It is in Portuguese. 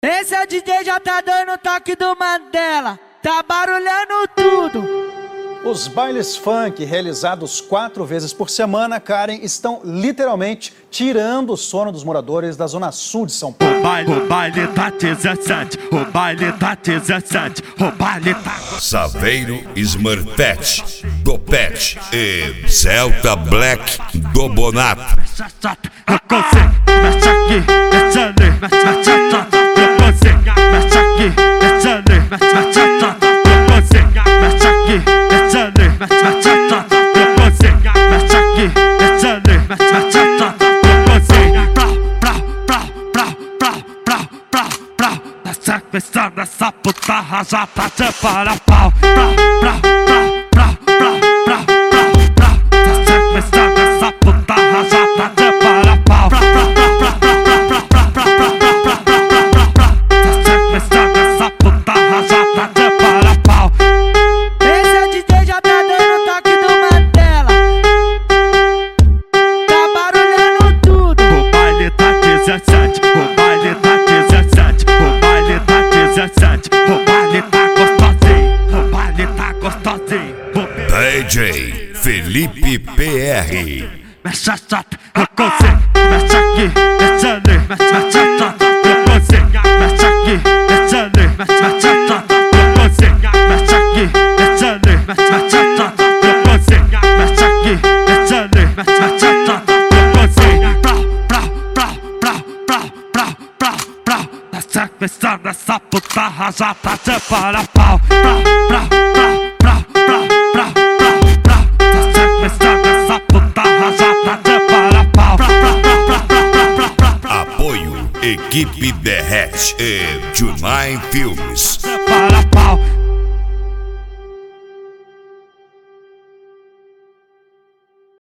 Esse é o DJ, já tá dando o toque do Mandela, tá barulhando tudo. Os bailes funk realizados 4 vezes por semana, Karen, estão literalmente tirando o sono dos moradores da zona sul de São Paulo. O baile tá 17, o baile tá 17, o baile tá... Saveiro Smurfette, do Pet e Celta Black do Bonato. Mexe aqui, mexe ali, mexe aqui, mexe ali, mexe aqui, mexe ali, mexe aqui, mexe ali, mexe essa puta rajada de para-pau. Essa puta rajada de para-pau. Essa puta rajada de para-pau. Esse é o DJ, já tá dando o toque do Mandela, tá barulhando tudo. O baile tá 17, o baile tá 17, o baile tá 17, o baile tá gostosinho, o baile tá gostosinho. DJ Felipe PR. Mexe essa, eu consigo. Mexe aqui, mexe ali, mexe essa, eu consigo. Mexe aqui, mexe ali, mexe essa, eu consigo. Mexe aqui, mexe ali, mexe essa, eu consigo. Mexe aqui, mexe ali, mexe essa, eu consigo. Essa puta rajada de para-pau. Essa puta rajada de para-pau. Apoio Equipe Derrete e Junai Filmes. Para-pau.